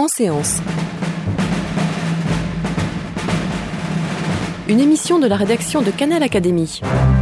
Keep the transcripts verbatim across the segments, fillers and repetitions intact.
En séance. Une émission de la rédaction de Canal Académie.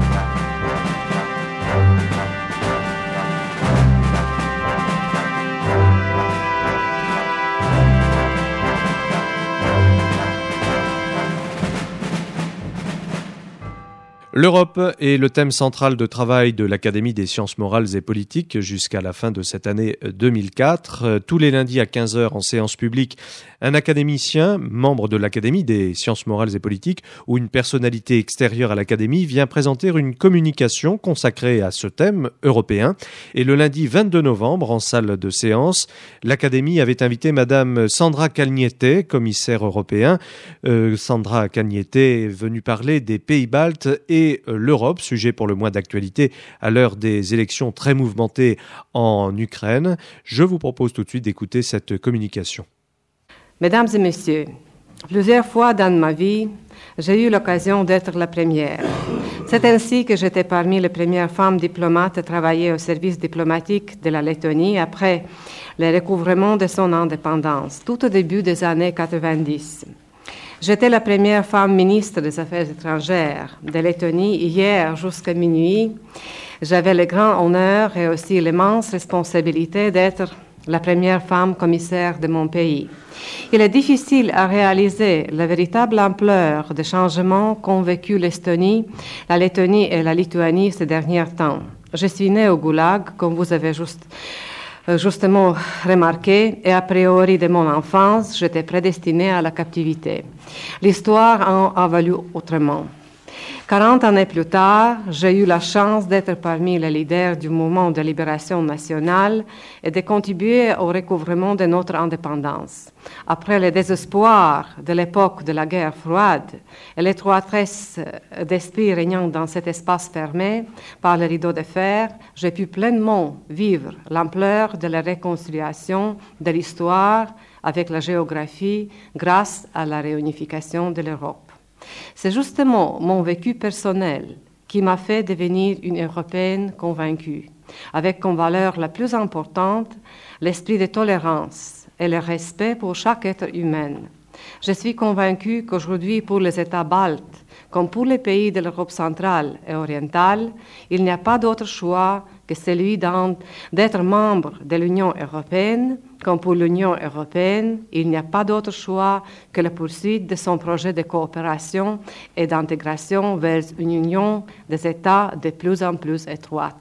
L'Europe est le thème central de travail de l'Académie des sciences morales et politiques jusqu'à la fin de cette année deux mille quatre. Tous les lundis à quinze heures en séance publique, un académicien, membre de l'Académie des sciences morales et politiques ou une personnalité extérieure à l'Académie vient présenter une communication consacrée à ce thème européen. Et le lundi vingt-deux novembre, en salle de séance, l'Académie avait invité Madame Sandra Kalniete, commissaire européen. Euh, Sandra Kalniete est venue parler des pays baltes et l'Europe, sujet pour le mois d'actualité à l'heure des élections très mouvementées en Ukraine. Je vous propose tout de suite d'écouter cette communication. Mesdames et messieurs, plusieurs fois dans ma vie, j'ai eu l'occasion d'être la première. C'est ainsi que j'étais parmi les premières femmes diplomates à travailler au service diplomatique de la Lettonie après le recouvrement de son indépendance, tout au début des années quatre-vingt-dix. J'étais la première femme ministre des Affaires étrangères de Lettonie hier jusqu'à minuit. J'avais le grand honneur et aussi l'immense responsabilité d'être la première femme commissaire de mon pays. Il est difficile à réaliser la véritable ampleur des changements qu'ont vécu l'Estonie, la Lettonie et la Lituanie ces derniers temps. Je suis née au Goulag, comme vous avez juste justement remarqué, et a priori de mon enfance, j'étais prédestinée à la captivité. L'histoire en a valu autrement. quarante années plus tard, j'ai eu la chance d'être parmi les leaders du mouvement de libération nationale et de contribuer au recouvrement de notre indépendance. Après le désespoir de l'époque de la guerre froide et l'étroitesse d'esprit régnant dans cet espace fermé par le rideau de fer, j'ai pu pleinement vivre l'ampleur de la réconciliation de l'histoire avec la géographie grâce à la réunification de l'Europe. C'est justement mon vécu personnel qui m'a fait devenir une Européenne convaincue, avec comme valeur la plus importante l'esprit de tolérance et le respect pour chaque être humain. Je suis convaincue qu'aujourd'hui, pour les États baltes, comme pour les pays de l'Europe centrale et orientale, il n'y a pas d'autre choix que celui d'être membre de l'Union européenne. Comme pour l'Union européenne, il n'y a pas d'autre choix que la poursuite de son projet de coopération et d'intégration vers une union des États de plus en plus étroite.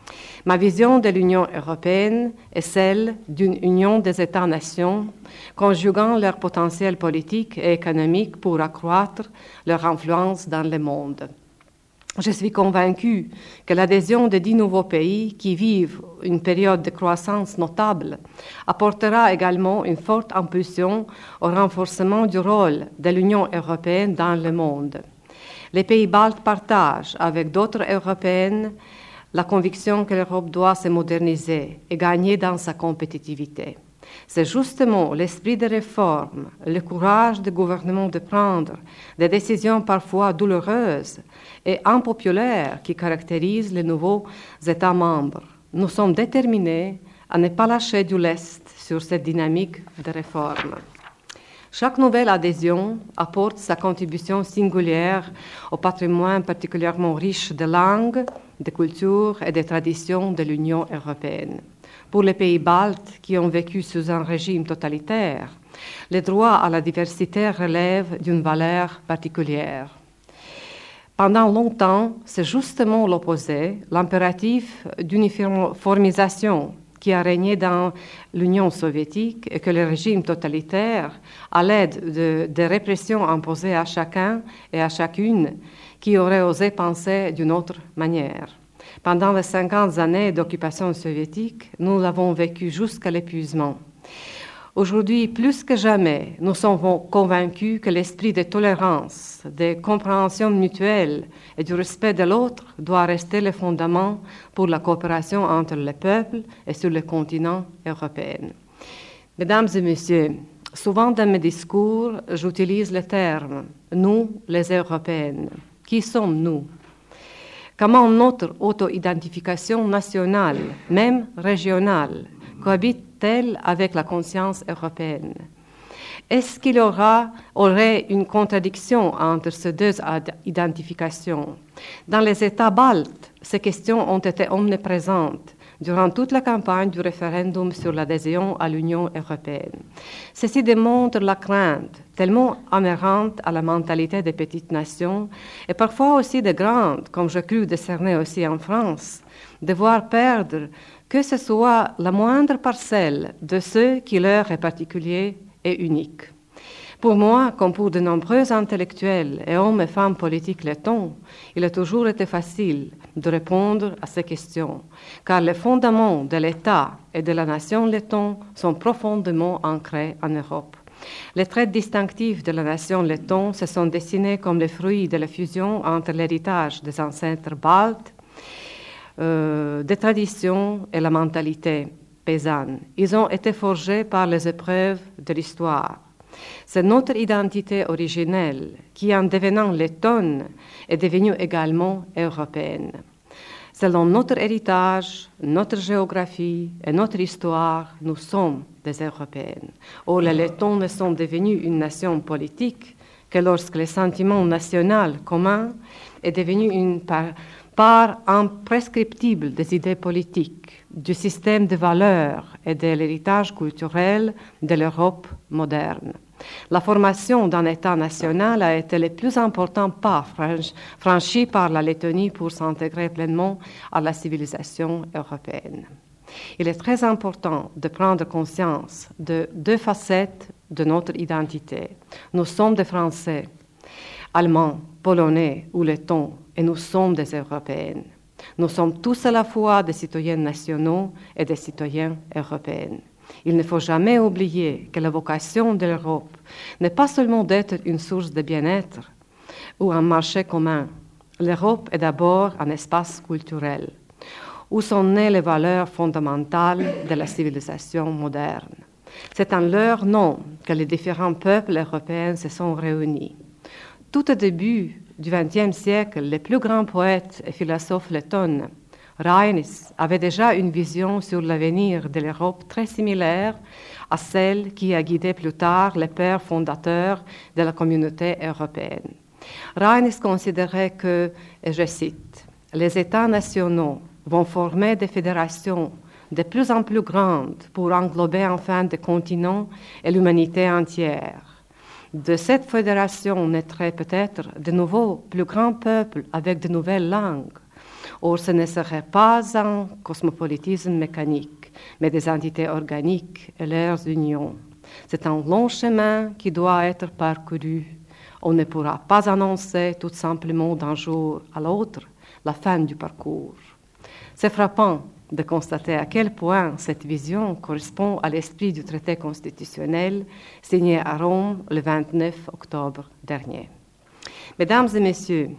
Ma vision de l'Union européenne est celle d'une union des États-nations, conjuguant leur potentiel politique et économique pour accroître leur influence dans le monde. Je suis convaincue que l'adhésion de dix nouveaux pays qui vivent une période de croissance notable apportera également une forte impulsion au renforcement du rôle de l'Union européenne dans le monde. Les pays baltes partagent avec d'autres Européennes la conviction que l'Europe doit se moderniser et gagner dans sa compétitivité. C'est justement l'esprit de réforme, le courage des gouvernements de prendre des décisions parfois douloureuses et impopulaires qui caractérisent les nouveaux États membres. Nous sommes déterminés à ne pas lâcher du lest sur cette dynamique de réforme. Chaque nouvelle adhésion apporte sa contribution singulière au patrimoine particulièrement riche de langues, de cultures et de traditions de l'Union européenne. Pour les pays baltes qui ont vécu sous un régime totalitaire, le droit à la diversité relève d'une valeur particulière. Pendant longtemps, c'est justement l'opposé, l'impératif d'uniformisation qui a régné dans l'Union soviétique et que le régime totalitaire, à l'aide de, de répressions imposées à chacun et à chacune, qui aurait osé penser d'une autre manière. Pendant les cinquante années d'occupation soviétique, nous l'avons vécu jusqu'à l'épuisement. Aujourd'hui, plus que jamais, nous sommes convaincus que l'esprit de tolérance, de compréhension mutuelle et du respect de l'autre doit rester le fondement pour la coopération entre les peuples et sur le continent européen. Mesdames et messieurs, souvent dans mes discours, j'utilise le terme « nous, les Européennes ». Qui sommes-nous ? Comment notre auto-identification nationale, même régionale, cohabite telle avec la conscience européenne? Est-ce qu'il y aura, aurait une contradiction entre ces deux identifications? Dans les États baltes, ces questions ont été omniprésentes durant toute la campagne du référendum sur l'adhésion à l'Union européenne. Ceci démontre la crainte tellement inhérente à la mentalité des petites nations et parfois aussi des grandes, comme je crus discerner aussi en France, de voir perdre que ce soit la moindre parcelle de ce qui leur est particulier et unique. Pour moi, comme pour de nombreux intellectuels et hommes et femmes politiques lettons, il a toujours été facile de répondre à ces questions, car les fondements de l'État et de la nation letton sont profondément ancrés en Europe. Les traits distinctifs de la nation letton se sont dessinés comme les fruits de la fusion entre l'héritage des ancêtres baltes, euh, des traditions et la mentalité paysanne. Ils ont été forgés par les épreuves de l'histoire. C'est notre identité originelle qui, en devenant lettonne, est devenue également européenne. Selon notre héritage, notre géographie et notre histoire, nous sommes des Européennes. Or, les Lettons ne sont devenus une nation politique que lorsque le sentiment national commun est devenu une part, part imprescriptible des idées politiques, du système de valeurs et de l'héritage culturel de l'Europe moderne. La formation d'un État national a été le plus important pas franchi par la Lettonie pour s'intégrer pleinement à la civilisation européenne. Il est très important de prendre conscience de deux facettes de notre identité. Nous sommes des Français, Allemands, Polonais ou Lettons, et nous sommes des Européennes. Nous sommes tous à la fois des citoyens nationaux et des citoyens européens. Il ne faut jamais oublier que la vocation de l'Europe n'est pas seulement d'être une source de bien-être ou un marché commun. L'Europe est d'abord un espace culturel où sont nées les valeurs fondamentales de la civilisation moderne. C'est en leur nom que les différents peuples européens se sont réunis. Tout au début du vingtième siècle, les plus grands poètes et philosophes lettons, Rainis, avait déjà une vision sur l'avenir de l'Europe très similaire à celle qui a guidé plus tard les pères fondateurs de la communauté européenne. Rainis considérait que, et je cite, « les États nationaux vont former des fédérations de plus en plus grandes pour englober enfin des continents et l'humanité entière. De cette fédération naîtraient peut-être de nouveaux, plus grands peuples avec de nouvelles langues. Or, ce ne serait pas un cosmopolitisme mécanique, mais des entités organiques et leurs unions. C'est un long chemin qui doit être parcouru. On ne pourra pas annoncer tout simplement d'un jour à l'autre la fin du parcours. C'est frappant de constater à quel point cette vision correspond à l'esprit du traité constitutionnel signé à Rome le vingt-neuf octobre dernier. Mesdames et messieurs,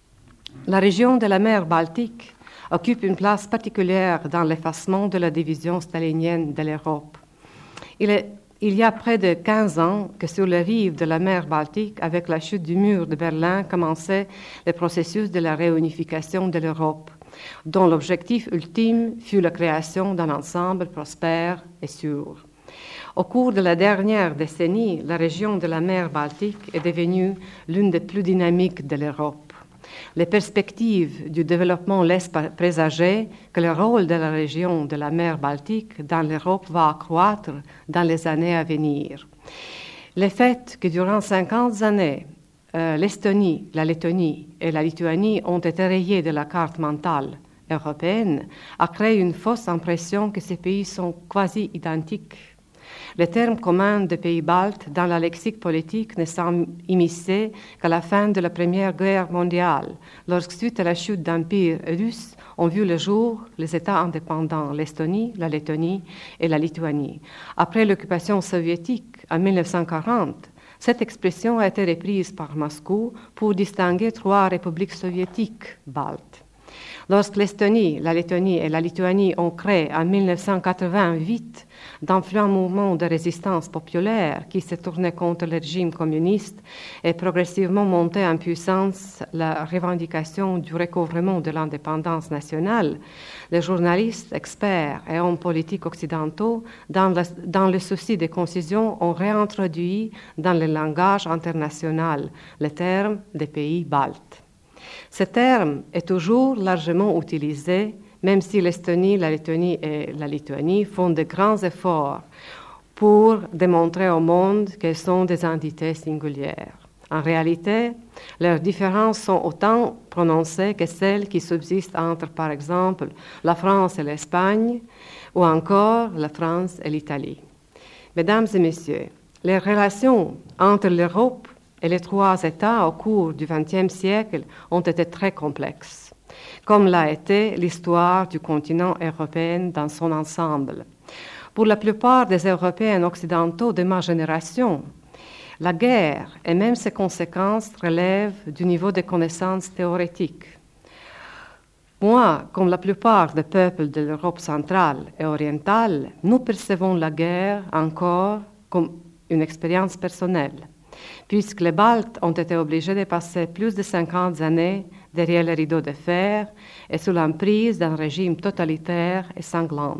la région de la mer Baltique occupe une place particulière dans l'effacement de la division stalinienne de l'Europe. Il, est, il y a près de quinze ans que sur les rives de la mer Baltique, avec la chute du mur de Berlin, commençait le processus de la réunification de l'Europe, dont l'objectif ultime fut la création d'un ensemble prospère et sûr. Au cours de la dernière décennie, la région de la mer Baltique est devenue l'une des plus dynamiques de l'Europe. Les perspectives du développement laissent présager que le rôle de la région de la mer Baltique dans l'Europe va accroître dans les années à venir. Le fait que durant cinquante années, euh, l'Estonie, la Lettonie et la Lituanie ont été rayées de la carte mentale européenne a créé une fausse impression que ces pays sont quasi identiques. Le terme commun des pays baltes dans la lexique politique ne s'est immiscé qu'à la fin de la Première Guerre mondiale, lorsque, suite à la chute d'empire russe, ont vu le jour les États indépendants, l'Estonie, la Lettonie et la Lituanie. Après l'occupation soviétique en mille neuf cent quarante, cette expression a été reprise par Moscou pour distinguer trois républiques soviétiques baltes. Lorsque l'Estonie, la Lettonie et la Lituanie ont créé en mille neuf cent quatre-vingt-huit d'influents mouvements de résistance populaire qui se tournaient contre le régime communiste et progressivement montaient en puissance la revendication du recouvrement de l'indépendance nationale, les journalistes, experts et hommes politiques occidentaux, dans, la, dans le souci de concision, ont réintroduit dans le langage international le terme des pays baltes. Ce terme est toujours largement utilisé, même si l'Estonie, la Lettonie et la Lituanie font de grands efforts pour démontrer au monde qu'elles sont des entités singulières. En réalité, leurs différences sont autant prononcées que celles qui subsistent entre, par exemple, la France et l'Espagne, ou encore la France et l'Italie. Mesdames et messieurs, les relations entre l'Europe et les trois États au cours du vingtième siècle ont été très complexes, comme l'a été l'histoire du continent européen dans son ensemble. Pour la plupart des Européens occidentaux de ma génération, la guerre et même ses conséquences relèvent du niveau de connaissances théoriques. Moi, comme la plupart des peuples de l'Europe centrale et orientale, nous percevons la guerre encore comme une expérience personnelle, puisque les Baltes ont été obligés de passer plus de cinquante années derrière le rideau de fer et sous l'emprise d'un régime totalitaire et sanglant.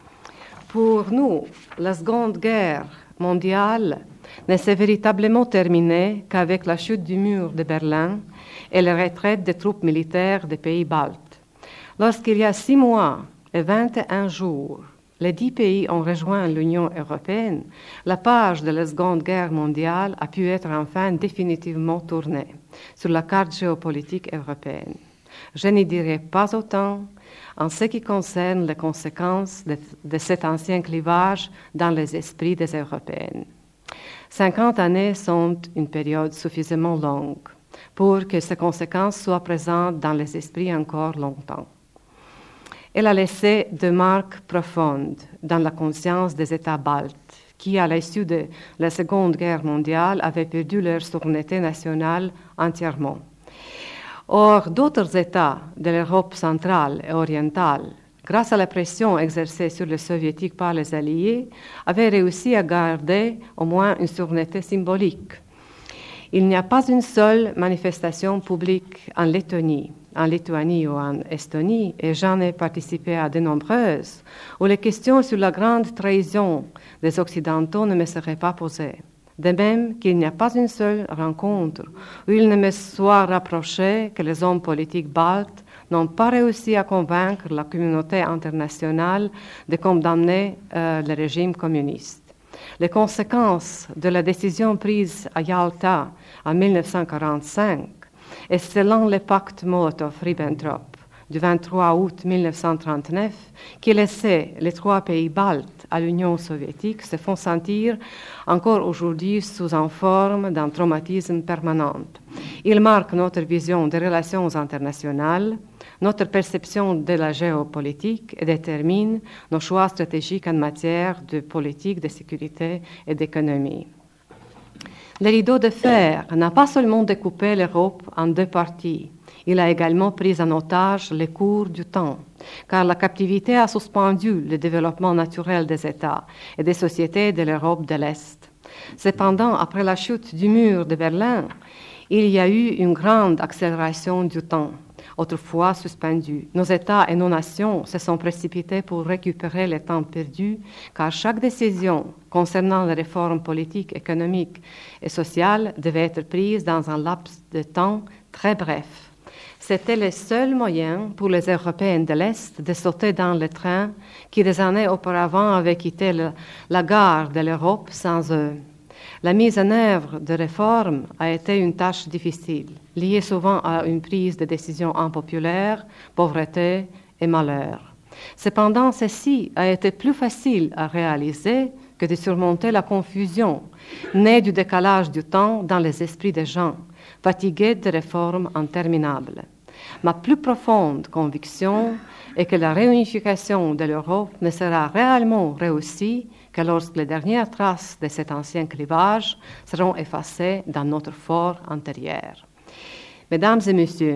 Pour nous, la Seconde Guerre mondiale ne s'est véritablement terminée qu'avec la chute du mur de Berlin et la retraite des troupes militaires des pays baltes. Lorsqu'il y a six mois et vingt et un jours, les dix pays ont rejoint l'Union européenne, la page de la Seconde Guerre mondiale a pu être enfin définitivement tournée sur la carte géopolitique européenne. Je n'y dirai pas autant en ce qui concerne les conséquences de, de cet ancien clivage dans les esprits des Européennes. cinquante années sont une période suffisamment longue pour que ces conséquences soient présentes dans les esprits encore longtemps. Elle a laissé des marques profondes dans la conscience des États baltes, qui, à l'issue de la Seconde Guerre mondiale, avaient perdu leur souveraineté nationale entièrement. Or, d'autres États de l'Europe centrale et orientale, grâce à la pression exercée sur les Soviétiques par les Alliés, avaient réussi à garder au moins une souveraineté symbolique. Il n'y a pas une seule manifestation publique en Lettonie, en Lituanie ou en Estonie, et j'en ai participé à de nombreuses, où les questions sur la grande trahison des Occidentaux ne me seraient pas posées. De même qu'il n'y a pas une seule rencontre où il ne me soit rapproché que les hommes politiques baltes n'ont pas réussi à convaincre la communauté internationale de condamner euh, le régime communiste. Les conséquences de la décision prise à Yalta en mille neuf cent quarante-cinq et selon le pacte Molotov-Ribbentrop du vingt-trois août mille neuf cent trente-neuf, qui laissait les trois pays baltes à l'Union soviétique, se font sentir encore aujourd'hui sous une forme d'un traumatisme permanent. Ils marquent notre vision des relations internationales, notre perception de la géopolitique et déterminent nos choix stratégiques en matière de politique, de sécurité et d'économie. Le rideau de fer n'a pas seulement découpé l'Europe en deux parties, il a également pris en otage les cours du temps, car la captivité a suspendu le développement naturel des États et des sociétés de l'Europe de l'Est. Cependant, après la chute du mur de Berlin, il y a eu une grande accélération du temps, autrefois suspendu. Nos États et nos nations se sont précipités pour récupérer le temps perdu, car chaque décision concernant les réformes politiques, économiques et sociales devait être prise dans un laps de temps très bref. C'était le seul moyen pour les Européens de l'Est de sauter dans le train qui, des années auparavant, avait quitté le, la gare de l'Europe sans eux. La mise en œuvre de réformes a été une tâche difficile, liée souvent à une prise de décision impopulaire, pauvreté et malheur. Cependant, ceci a été plus facile à réaliser que de surmonter la confusion née du décalage du temps dans les esprits des gens, fatigués de réformes interminables. Ma plus profonde conviction est que la réunification de l'Europe ne sera réellement réussie que lorsque les dernières traces de cet ancien clivage seront effacées dans notre fort antérieur. Mesdames et messieurs,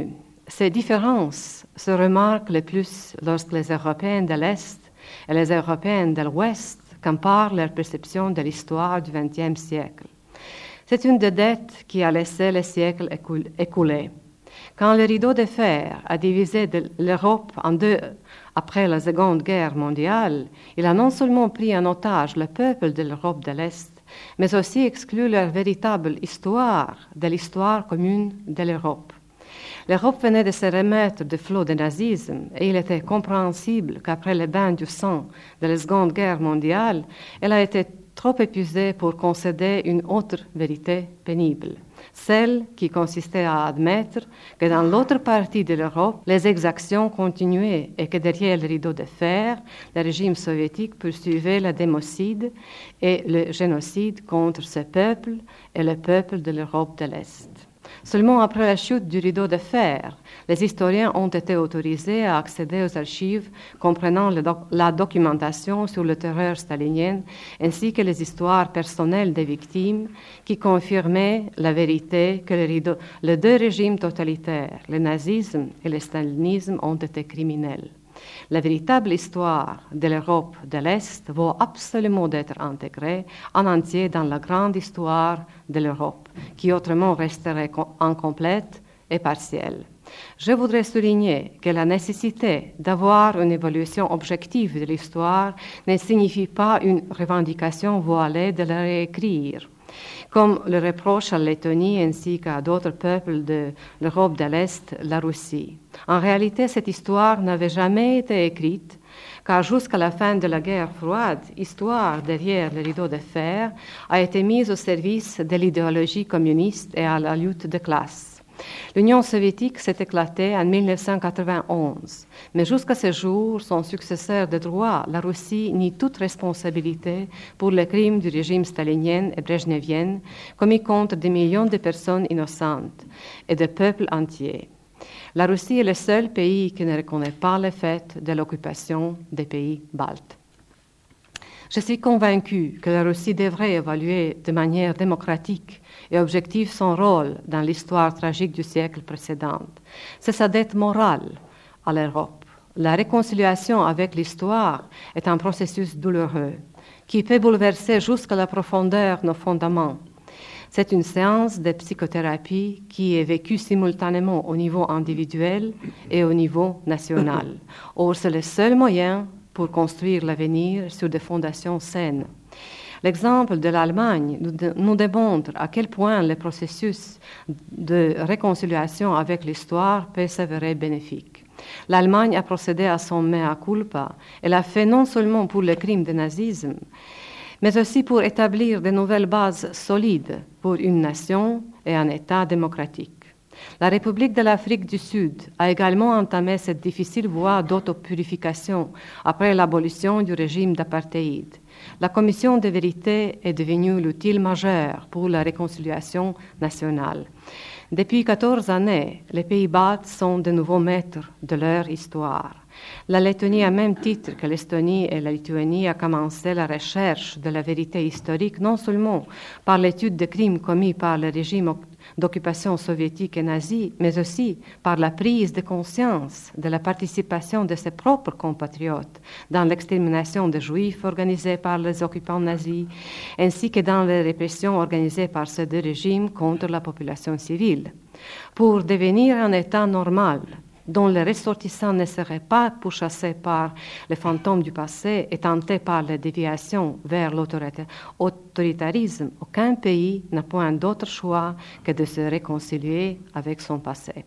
Ces différences se remarquent le plus lorsque les Européens de l'Est et les Européens de l'Ouest comparent leur perception de l'histoire du vingtième siècle. C'est une des dettes qui a laissé le siècle écoulé. Quand le rideau de fer a divisé l'Europe en deux après la Seconde Guerre mondiale, il a non seulement pris en otage le peuple de l'Europe de l'Est, mais aussi exclu leur véritable histoire de l'histoire commune de l'Europe. L'Europe venait de se remettre du flot du nazisme et il était compréhensible qu'après le bain du sang de la Seconde Guerre mondiale, elle a été trop épuisée pour concéder une autre vérité pénible, celle qui consistait à admettre que dans l'autre partie de l'Europe, les exactions continuaient et que derrière le rideau de fer, le régime soviétique poursuivait le démocide et le génocide contre ce peuple et le peuple de l'Europe de l'Est. Seulement après la chute du rideau de fer, les historiens ont été autorisés à accéder aux archives comprenant doc- la documentation sur le terreur stalinienne ainsi que les histoires personnelles des victimes qui confirmaient la vérité que le rideau, les deux régimes totalitaires, le nazisme et le stalinisme, ont été criminels. La véritable histoire de l'Europe de l'Est vaut absolument d'être intégrée en entier dans la grande histoire de l'Europe, qui autrement resterait incomplète et partielle. Je voudrais souligner que la nécessité d'avoir une évaluation objective de l'histoire ne signifie pas une revendication voilée de la réécrire, comme le reproche à Lettonie ainsi qu'à d'autres peuples de l'Europe de l'Est, la Russie. En réalité, cette histoire n'avait jamais été écrite, car jusqu'à la fin de la guerre froide, histoire derrière le rideau de fer a été mise au service de l'idéologie communiste et à la lutte de classe. L'Union soviétique s'est éclatée en mille neuf cent quatre-vingt-onze, mais jusqu'à ce jour, son successeur de droit, la Russie, nie toute responsabilité pour les crimes du régime stalinien et brejnevien commis contre des millions de personnes innocentes et de peuples entiers. La Russie est le seul pays qui ne reconnaît pas le fait de l'occupation des pays baltes. Je suis convaincue que la Russie devrait évaluer de manière démocratique et objective son rôle dans l'histoire tragique du siècle précédent. C'est sa dette morale à l'Europe. La réconciliation avec l'histoire est un processus douloureux qui peut bouleverser jusqu'à la profondeur nos fondements. C'est une séance de psychothérapie qui est vécue simultanément au niveau individuel et au niveau national. Or, c'est le seul moyen pour construire l'avenir sur des fondations saines. L'exemple de l'Allemagne nous démontre à quel point le processus de réconciliation avec l'histoire peut s'avérer bénéfique. L'Allemagne a procédé à son mea culpa. Elle l'a fait non seulement pour le crime du nazisme, mais aussi pour établir de nouvelles bases solides pour une nation et un État démocratique. La République de l'Afrique du Sud a également entamé cette difficile voie d'autopurification après l'abolition du régime d'apartheid. La commission de vérité est devenue l'outil majeur pour la réconciliation nationale. Depuis quatorze années, les pays baltes sont de nouveaux maîtres de leur histoire. La Lettonie, à même titre que l'Estonie et la Lituanie, a commencé la recherche de la vérité historique non seulement par l'étude des crimes commis par le régime d'occupation soviétique et nazie, mais aussi par la prise de conscience de la participation de ses propres compatriotes dans l'extermination des Juifs organisée par les occupants nazis, ainsi que dans les répressions organisées par ces deux régimes contre la population civile. Pour devenir un État normal, dont les ressortissants ne seraient pas pourchassés par les fantômes du passé et tentés par les déviations vers l'autoritarisme, aucun pays n'a point d'autre choix que de se réconcilier avec son passé.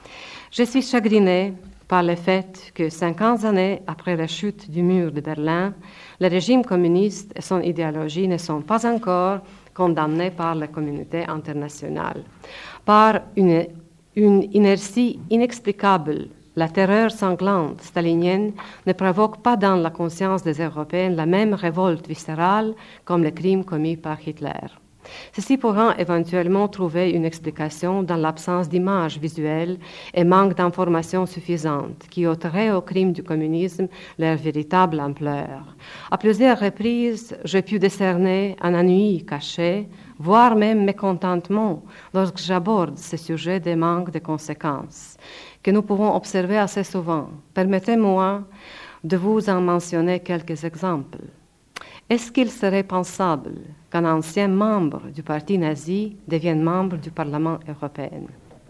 Je suis chagrinée par le fait que cinquante années après la chute du mur de Berlin, le régime communiste et son idéologie ne sont pas encore condamnés par la communauté internationale. Par une Une inertie inexplicable, la terreur sanglante stalinienne ne provoque pas dans la conscience des Européens la même révolte viscérale comme les crimes commis par Hitler. Ceci pourra éventuellement trouver une explication dans l'absence d'images visuelles et manque d'informations suffisantes qui ôteraient au crime du communisme leur véritable ampleur. À plusieurs reprises, j'ai pu décerner un ennui caché, voire même mécontentement lorsque j'aborde ce sujet des manques de conséquences que nous pouvons observer assez souvent. Permettez-moi de vous en mentionner quelques exemples. Est-ce qu'il serait pensable qu'un ancien membre du parti nazi devienne membre du Parlement européen?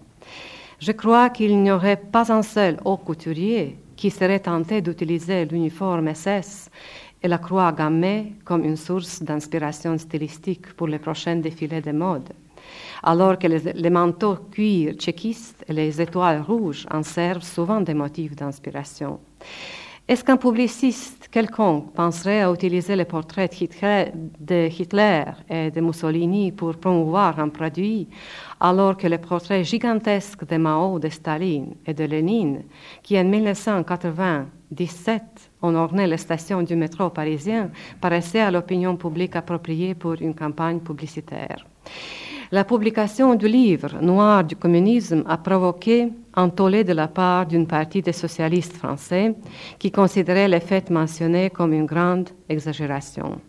Je crois qu'il n'y aurait pas un seul haut couturier qui serait tenté d'utiliser l'uniforme S S et la croix gammée comme une source d'inspiration stylistique pour les prochains défilés de mode, alors que les, les manteaux cuir tchéquistes et les étoiles rouges en servent souvent des motifs d'inspiration. Est-ce qu'un publiciste quelconque penserait à utiliser les portraits de Hitler, de Hitler et de Mussolini pour promouvoir un produit, alors que les portraits gigantesques de Mao, de Staline et de Lénine, qui en dix-neuf cent quatre-vingt-dix-sept ont orné les stations du métro parisien, paraissaient à l'opinion publique appropriés pour une campagne publicitaire? La publication du livre Noir du communisme a provoqué un tollé de la part d'une partie des socialistes français qui considéraient les faits mentionnés comme une grande exagération.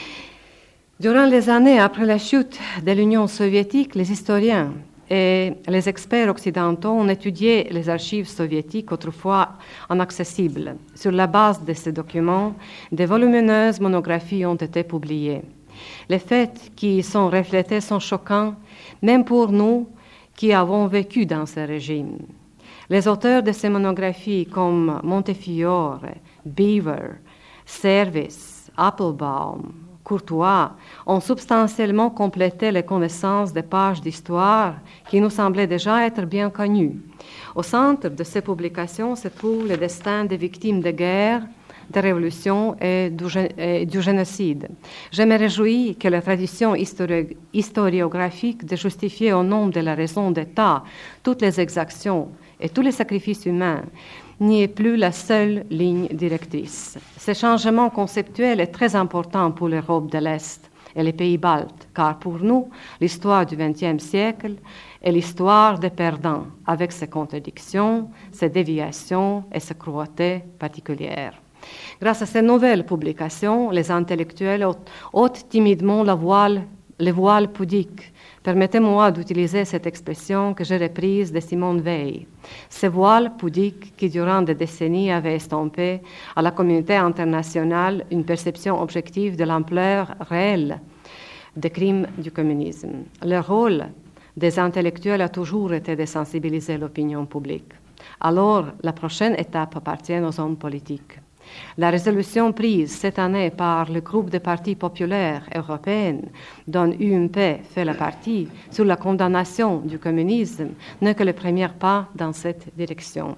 Durant les années après la chute de l'Union soviétique, les historiens et les experts occidentaux ont étudié les archives soviétiques autrefois inaccessibles. Sur la base de ces documents, de volumineuses monographies ont été publiées. Les faits qui y sont reflétés sont choquants, même pour nous qui avons vécu dans ce régime. Les auteurs de ces monographies comme Montefiore, Beaver, Service, Applebaum, Courtois ont substantiellement complété les connaissances des pages d'histoire qui nous semblaient déjà être bien connues. Au centre de ces publications se trouve le destin des victimes de guerre, de révolution et du, et du génocide. Je me réjouis que la tradition histori- historiographique de justifier au nom de la raison d'État toutes les exactions et tous les sacrifices humains n'y est plus la seule ligne directrice. Ce changement conceptuel est très important pour l'Europe de l'Est et les pays baltes, car pour nous, l'histoire du vingtième siècle est l'histoire des perdants, avec ses contradictions, ses déviations et ses cruautés particulières. Grâce à ces nouvelles publications, les intellectuels ôtent timidement la voile, le voile pudique. Permettez-moi d'utiliser cette expression que j'ai reprise de Simone Weil. Ce voile pudique qui, durant des décennies, avait estompé à la communauté internationale une perception objective de l'ampleur réelle des crimes du communisme. Le rôle des intellectuels a toujours été de sensibiliser l'opinion publique. Alors, la prochaine étape appartient aux hommes politiques. La résolution prise cette année par le groupe des partis populaires européens, dont U M P fait la partie, sur la condamnation du communisme, n'est que le premier pas dans cette direction.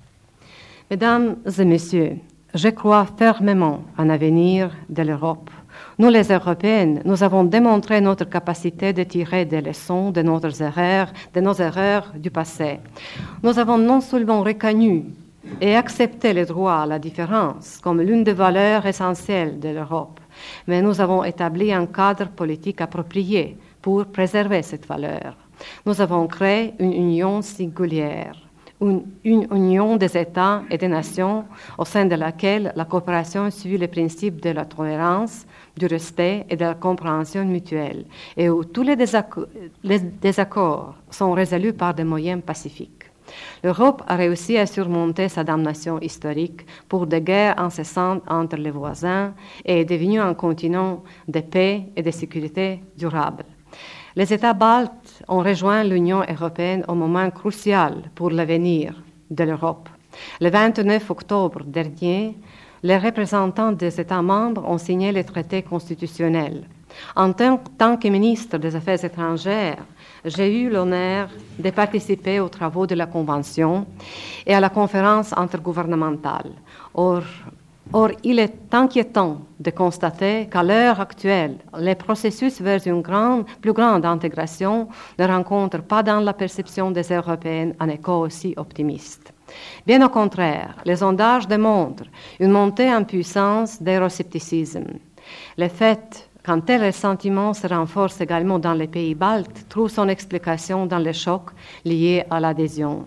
Mesdames et messieurs, je crois fermement en l'avenir de l'Europe. Nous, les Européennes, nous avons démontré notre capacité de tirer des leçons de, notre erreur, de nos erreurs du passé. Nous avons non seulement reconnu et accepter le droit à la différence comme l'une des valeurs essentielles de l'Europe, mais nous avons établi un cadre politique approprié pour préserver cette valeur. Nous avons créé une union singulière, une, une union des États et des nations au sein de laquelle la coopération suit les principes de la tolérance, du respect et de la compréhension mutuelle, et où tous les désaccords, les désaccords sont résolus par des moyens pacifiques. L'Europe a réussi à surmonter sa damnation historique pour des guerres incessantes entre les voisins et est devenue un continent de paix et de sécurité durable. Les États baltes ont rejoint l'Union européenne au moment crucial pour l'avenir de l'Europe. Le vingt-neuf octobre dernier, les représentants des États membres ont signé le traité constitutionnel. En tant que ministre des Affaires étrangères, j'ai eu l'honneur de participer aux travaux de la Convention et à la conférence intergouvernementale. Or, or, il est inquiétant de constater qu'à l'heure actuelle, les processus vers une grande, plus grande intégration ne rencontrent pas dans la perception des Européennes un écho aussi optimiste. Bien au contraire, les sondages démontrent une montée en puissance d'euroscepticisme. Le fait Quand tel ressentiment se renforce également dans les pays baltes, trouve son explication dans les chocs liés à l'adhésion.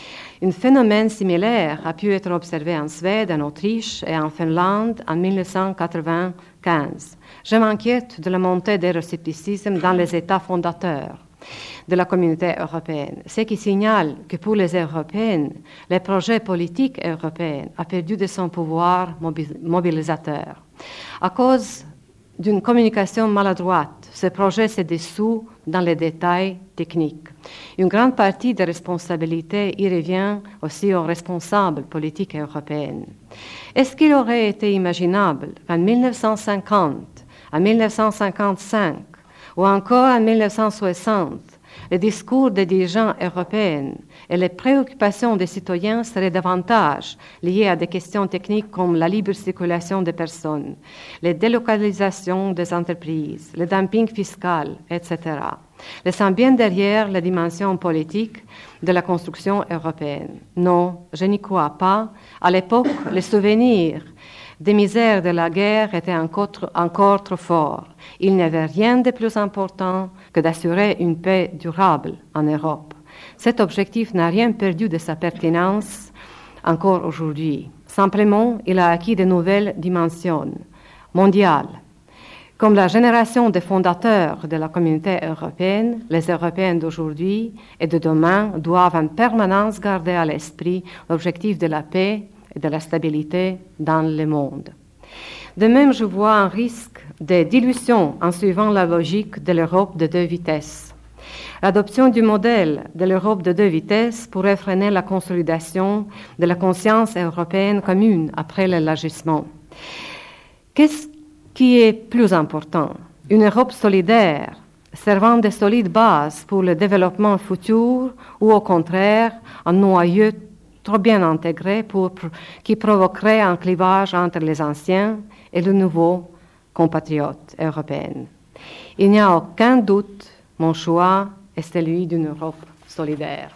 Un phénomène similaire a pu être observé en Suède, en Autriche et en Finlande en mille neuf cent quatre-vingt-quinze. Je m'inquiète de la montée d'euroscepticisme dans les États fondateurs de la communauté européenne, ce qui signale que pour les Européennes, le projet politique européen a perdu de son pouvoir mobilisateur. À cause d'une communication maladroite, ce projet se dissout dans les détails techniques. Une grande partie des responsabilités y revient aussi aux responsables politiques européens. Est-ce qu'il aurait été imaginable qu'en mille neuf cent cinquante, en mille neuf cent cinquante-cinq ou encore en mille neuf cent soixante, le discours des dirigeants européens et les préoccupations des citoyens seraient davantage liées à des questions techniques comme la libre circulation des personnes, les délocalisations des entreprises, le dumping fiscal, et cetera, laissant bien derrière la dimension politique de la construction européenne. Non, je n'y crois pas. À l'époque, les souvenirs des misères de la guerre étaient encore, encore trop forts. Il n'y avait rien de plus important que d'assurer une paix durable en Europe. Cet objectif n'a rien perdu de sa pertinence encore aujourd'hui. Simplement, il a acquis de nouvelles dimensions mondiales. Comme la génération des fondateurs de la communauté européenne, les Européens d'aujourd'hui et de demain doivent en permanence garder à l'esprit l'objectif de la paix et de la stabilité dans le monde. De même, je vois un risque de dilution en suivant la logique de l'Europe de deux vitesses. L'adoption du modèle de l'Europe de deux vitesses pourrait freiner la consolidation de la conscience européenne commune après l'élargissement. Qu'est-ce qui est plus important? Une Europe solidaire, servant de solides bases pour le développement futur, ou au contraire, un noyau trop bien intégré pour, qui provoquerait un clivage entre les anciens et les nouveaux compatriotes européens. Il n'y a aucun doute, mon choix est celui d'une Europe solidaire.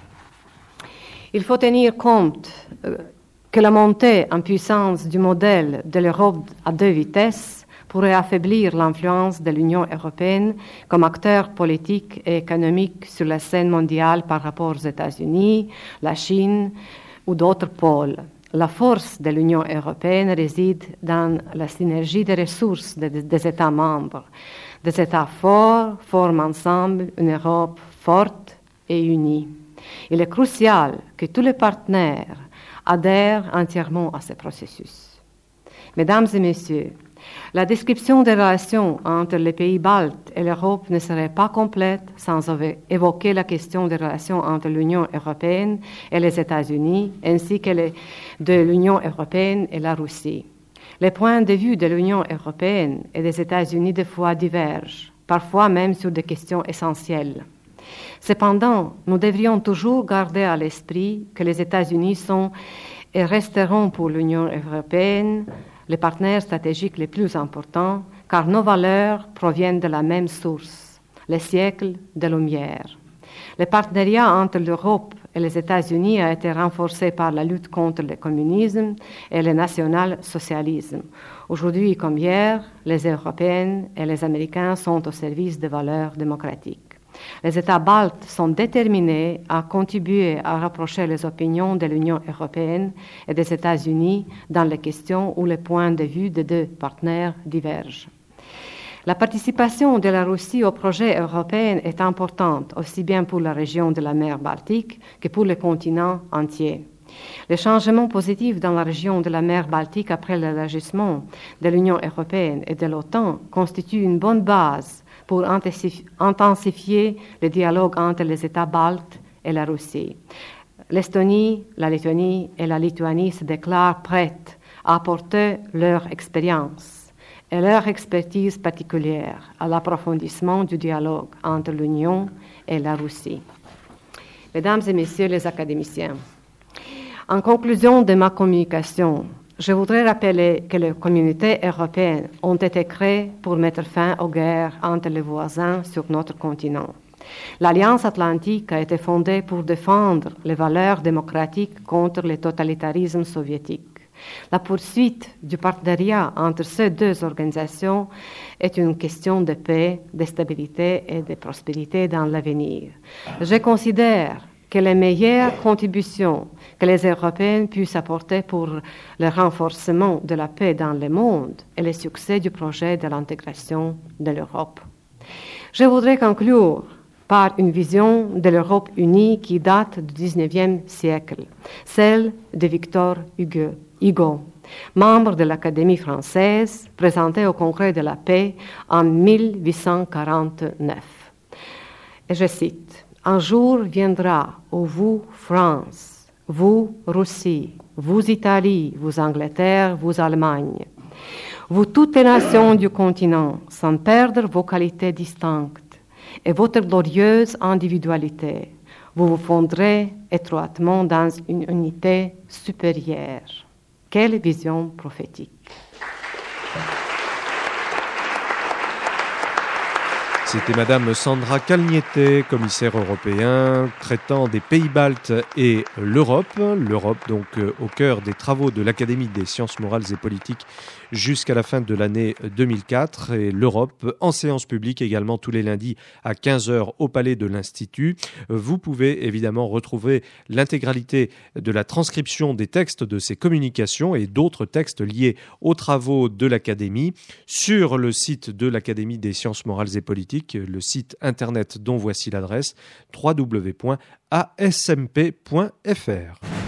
Il faut tenir compte euh, que la montée en puissance du modèle de l'Europe à deux vitesses pourrait affaiblir l'influence de l'Union européenne comme acteur politique et économique sur la scène mondiale par rapport aux États-Unis, la Chine ou d'autres pôles. La force de l'Union européenne réside dans la synergie des ressources des, des États membres. Des États forts forment ensemble une Europe forte et unie. Il est crucial que tous les partenaires adhèrent entièrement à ce processus. Mesdames et messieurs, la description des relations entre les pays baltes et l'Europe ne serait pas complète sans évoquer la question des relations entre l'Union européenne et les États-Unis, ainsi que les, de l'Union européenne et la Russie. Les points de vue de l'Union européenne et des États-Unis des fois divergent, parfois même sur des questions essentielles. Cependant, nous devrions toujours garder à l'esprit que les États-Unis sont et resteront pour l'Union européenne les partenaires stratégiques les plus importants, car nos valeurs proviennent de la même source, les siècles de Lumière. Le partenariat entre l'Europe et les États-Unis a été renforcé par la lutte contre le communisme et le national-socialisme. Aujourd'hui comme hier, les Européennes et les Américains sont au service des valeurs démocratiques. Les États baltes sont déterminés à contribuer à rapprocher les opinions de l'Union européenne et des États-Unis dans les questions où les points de vue des deux partenaires divergent. La participation de la Russie au projet européen est importante, aussi bien pour la région de la mer Baltique que pour le continent entier. Les changements positifs dans la région de la mer Baltique après l'élargissement de l'Union européenne et de l'OTAN constituent une bonne base pour intensifier le dialogue entre les États baltes et la Russie. L'Estonie, la Lettonie et la Lituanie se déclarent prêtes à apporter leur expérience et leur expertise particulière à l'approfondissement du dialogue entre l'Union et la Russie. Mesdames et messieurs les académiciens, en conclusion de ma communication, je voudrais rappeler que les communautés européennes ont été créées pour mettre fin aux guerres entre les voisins sur notre continent. L'Alliance atlantique a été fondée pour défendre les valeurs démocratiques contre le totalitarisme soviétique. La poursuite du partenariat entre ces deux organisations est une question de paix, de stabilité et de prospérité dans l'avenir. Je considère que les meilleures contributions que les Européens puissent apporter pour le renforcement de la paix dans le monde est le succès du projet de l'intégration de l'Europe. Je voudrais conclure par une vision de l'Europe unie qui date du dix-neuvième siècle, celle de Victor Hugo, membre de l'Académie française, présenté au Congrès de la paix en mille huit cent quarante-neuf. Et je cite, « Un jour viendra où vous, France, vous, Russie, vous, Italie, vous, Angleterre, vous, Allemagne, vous, toutes les nations du continent, sans perdre vos qualités distinctes, et votre glorieuse individualité, vous vous fondrez étroitement dans une unité supérieure. » Quelle vision prophétique! C'était Madame Sandra Kalniete, commissaire européen, traitant des pays baltes et l'Europe. L'Europe, donc, au cœur des travaux de l'Académie des sciences morales et politiques jusqu'à la fin de l'année deux mille quatre. Et l'Europe, en séance publique également tous les lundis à quinze heures au Palais de l'Institut. Vous pouvez évidemment retrouver l'intégralité de la transcription des textes de ces communications et d'autres textes liés aux travaux de l'Académie sur le site de l'Académie des sciences morales et politiques, le site internet dont voici l'adresse w w w point a s m p point f r.